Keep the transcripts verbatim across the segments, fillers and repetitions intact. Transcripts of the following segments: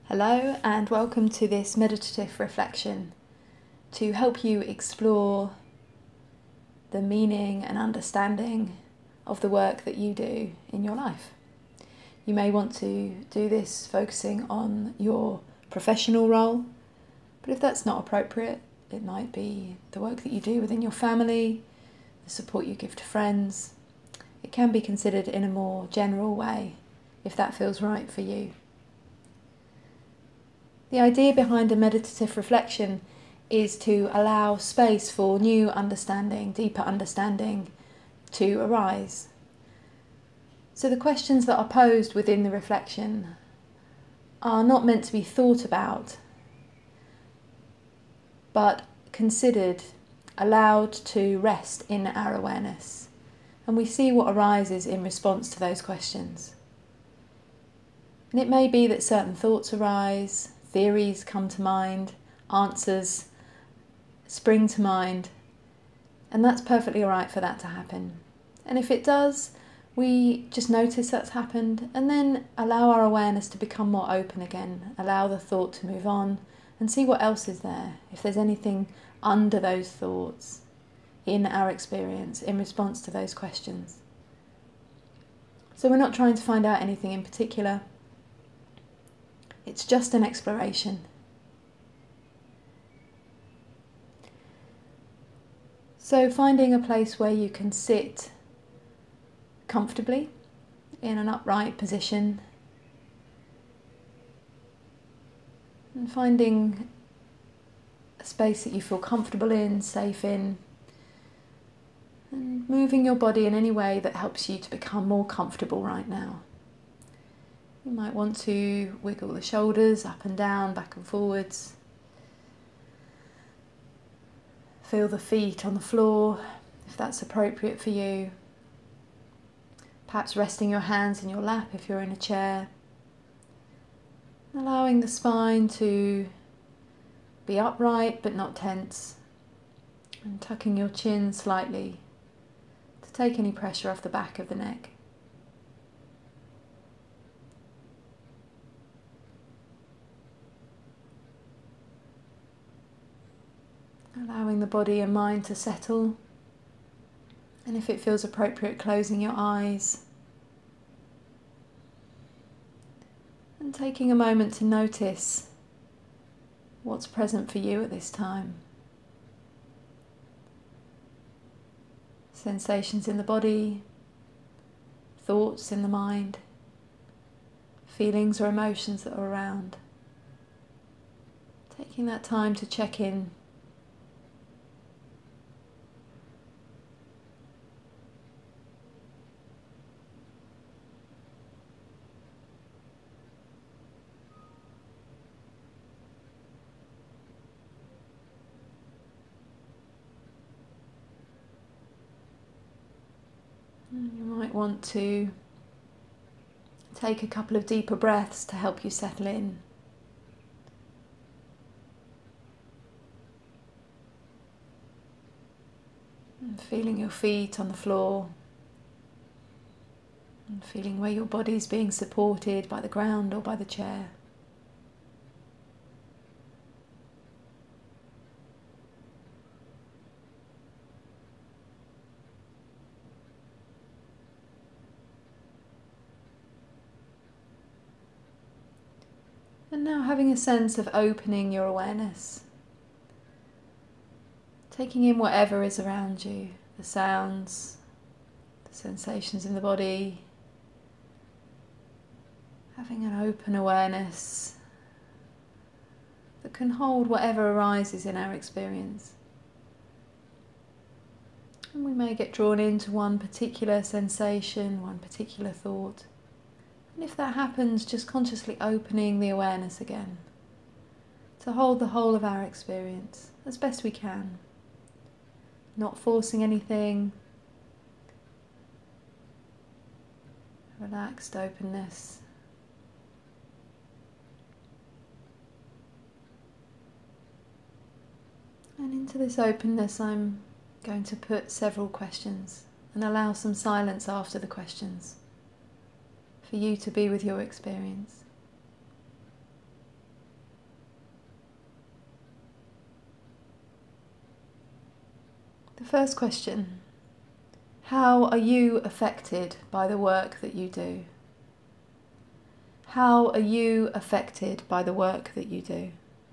Hello and welcome to this meditative reflection to help you explore the meaning and understanding of the work that you do in your life. You may want to do this focusing on your professional role, but if that's not appropriate, it might be the work that you do within your family, the support you give to friends. It can be considered in a more general way if that feels right for you. The idea behind a meditative reflection is to allow space for new understanding, deeper understanding to arise. So the questions that are posed within the reflection are not meant to be thought about, but considered, allowed to rest in our awareness. And we see what arises in response to those questions. And it may be that certain thoughts arise, theories come to mind, answers spring to mind, and that's perfectly alright for that to happen. And if it does, we just notice that's happened and then allow our awareness to become more open again, allow the thought to move on and see what else is there, if there's anything under those thoughts in our experience in response to those questions. So we're not trying to find out anything in particular. It's just an exploration. So finding a place where you can sit comfortably in an upright position and finding a space that you feel comfortable in, safe in, and moving your body in any way that helps you to become more comfortable right now. You might want to wiggle the shoulders up and down, back and forwards. Feel the feet on the floor, if that's appropriate for you. Perhaps resting your hands in your lap if you're in a chair. Allowing the spine to be upright but not tense. And tucking your chin slightly to take any pressure off the back of the neck. Allowing the body and mind to settle, and if it feels appropriate, closing your eyes and taking a moment to notice what's present for you at this time. Sensations in the body, thoughts in the mind, feelings or emotions that are around. Taking that time to check in. You might want to take a couple of deeper breaths to help you settle in. And feeling your feet on the floor. And feeling where your body's being supported by the ground or by the chair. And now having a sense of opening your awareness, taking in whatever is around you, the sounds, the sensations in the body, having an open awareness that can hold whatever arises in our experience. And we may get drawn into one particular sensation, one particular thought. And if that happens, just consciously opening the awareness again to hold the whole of our experience as best we can. Not forcing anything. Relaxed openness. And into this openness I'm going to put several questions and allow some silence after the questions, for you to be with your experience. First question: how are you affected by the work that you do? How are you affected by the work that you do?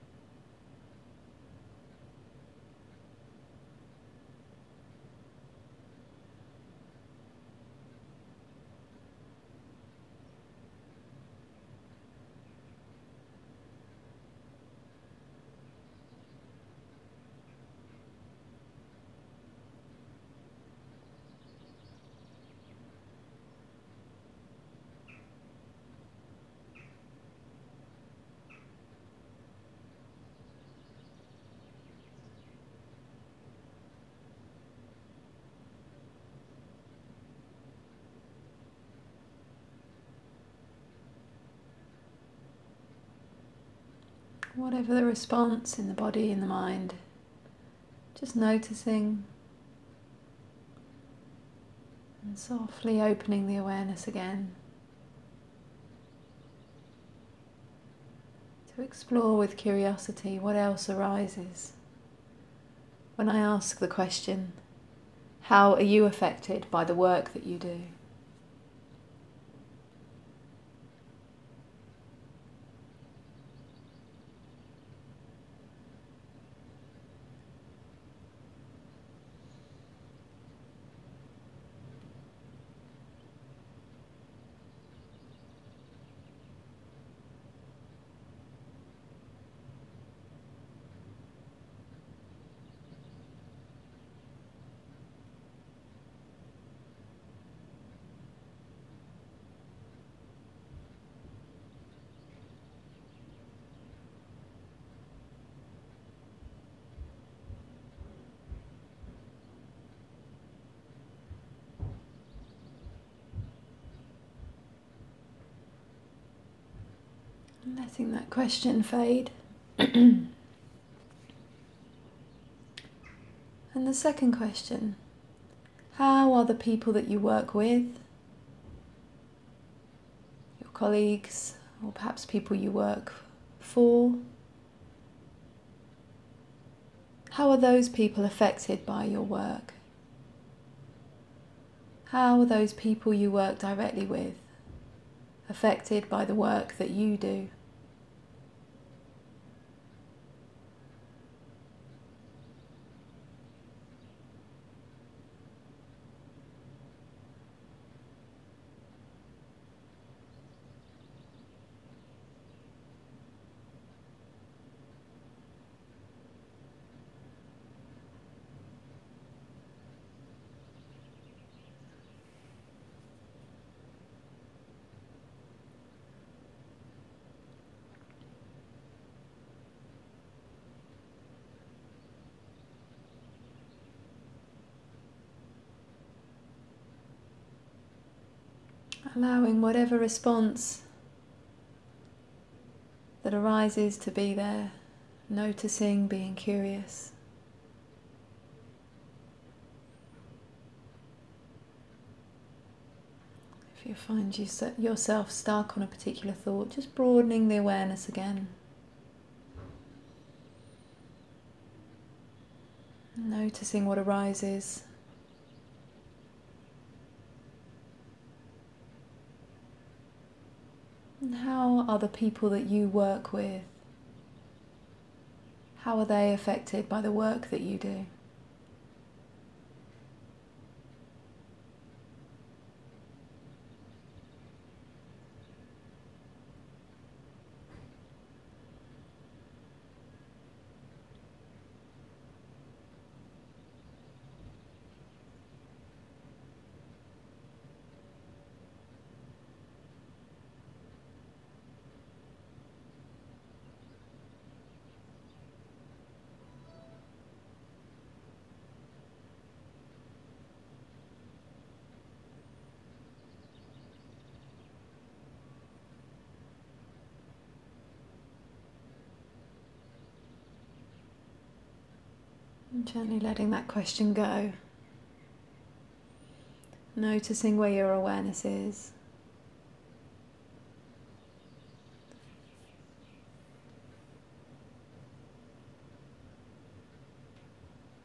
Whatever the response in the body and the mind, just noticing and softly opening the awareness again to explore with curiosity what else arises when I ask the question, how are you affected by the work that you do? Letting that question fade. And the second question, how are the people that you work with, your colleagues, or perhaps people you work for, how are those people affected by your work? How are those people you work directly with affected by the work that you do? Allowing whatever response that arises to be there, noticing, being curious. If you find you set yourself stuck on a particular thought, just broadening the awareness again. Noticing what arises. And how are the people that you work with, how are they affected by the work that you do? And gently letting that question go. Noticing where your awareness is.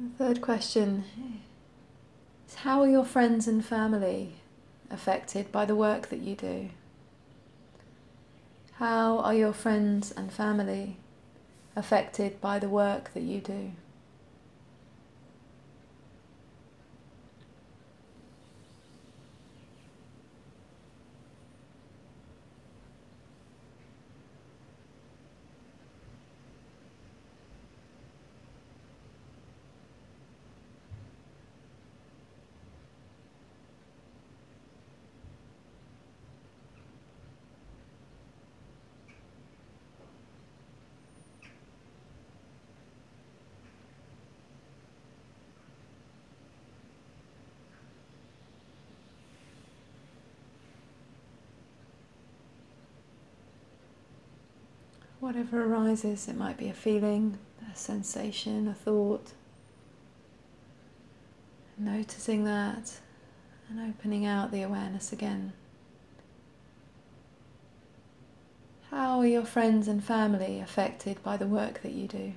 The third question is, how are your friends and family affected by the work that you do? How are your friends and family affected by the work that you do? Whatever arises, it might be a feeling, a sensation, a thought. Noticing that and opening out the awareness again. How are your friends and family affected by the work that you do?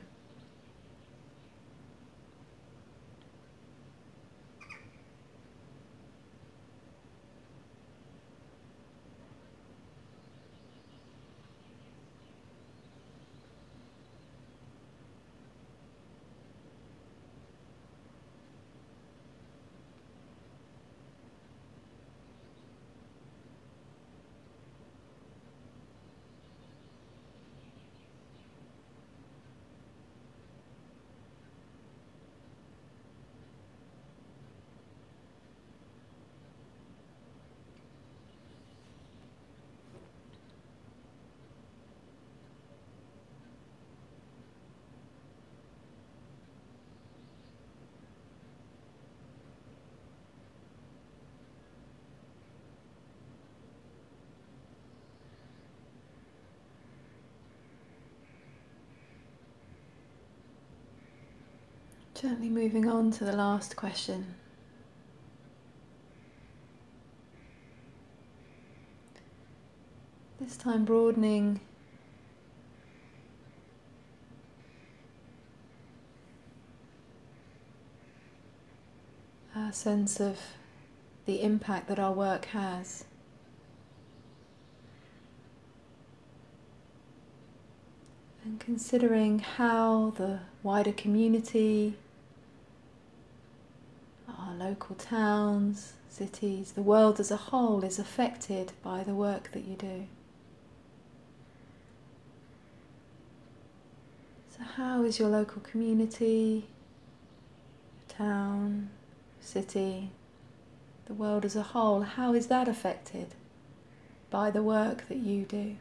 Gently moving on to the last question. This time broadening our sense of the impact that our work has. And considering how the wider community, our local towns, cities, the world as a whole is affected by the work that you do. So how is your local community, town, city, the world as a whole, how is that affected by the work that you do?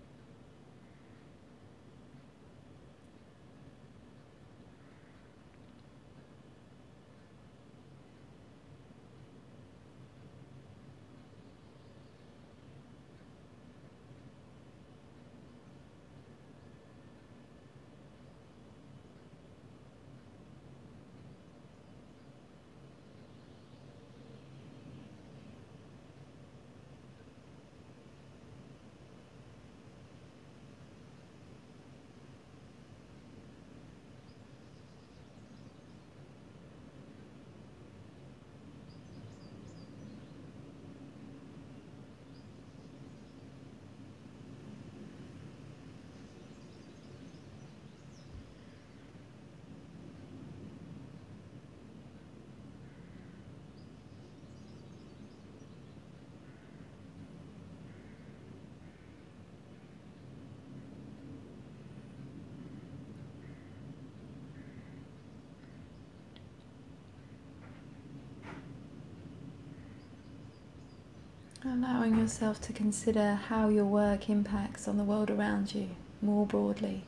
Allowing yourself to consider how your work impacts on the world around you more broadly.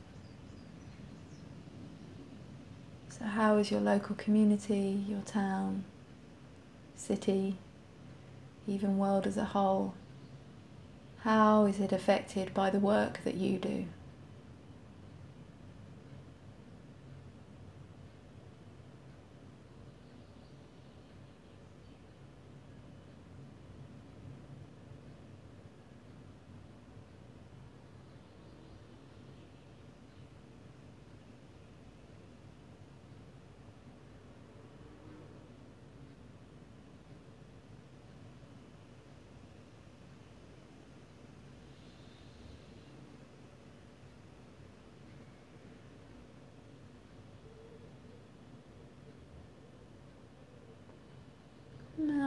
So how is your local community, your town, city, even world as a whole, how is it affected by the work that you do?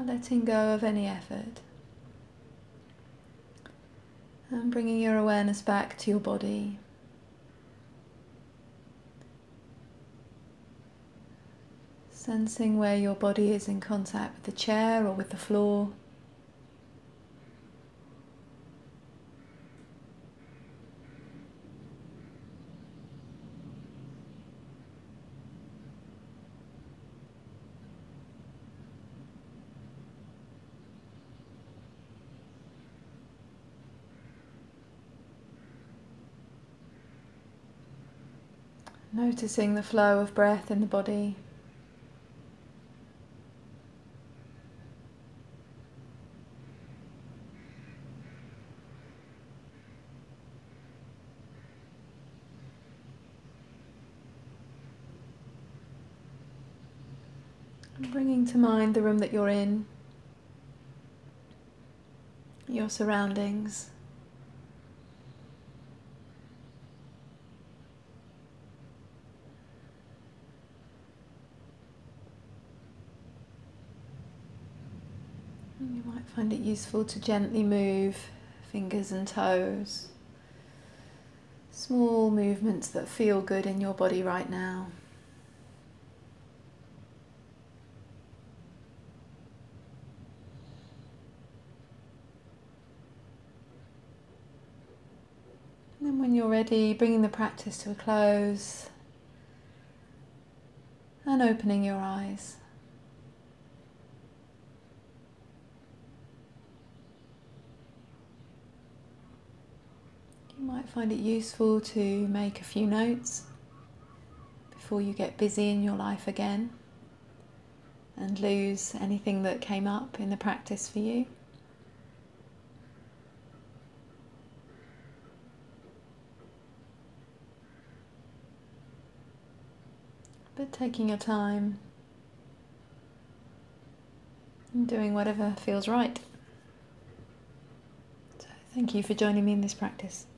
letting go of any effort. And bringing your awareness back to your body. Sensing where your body is in contact with the chair or with the floor. Noticing the flow of breath in the body. And bringing to mind the room that you're in, your surroundings. You might find it useful to gently move fingers and toes. Small movements that feel good in your body right now. And then when you're ready, bringing the practice to a close and opening your eyes. You might find it useful to make a few notes before you get busy in your life again and lose anything that came up in the practice for you. But taking your time and doing whatever feels right. So thank you for joining me in this practice.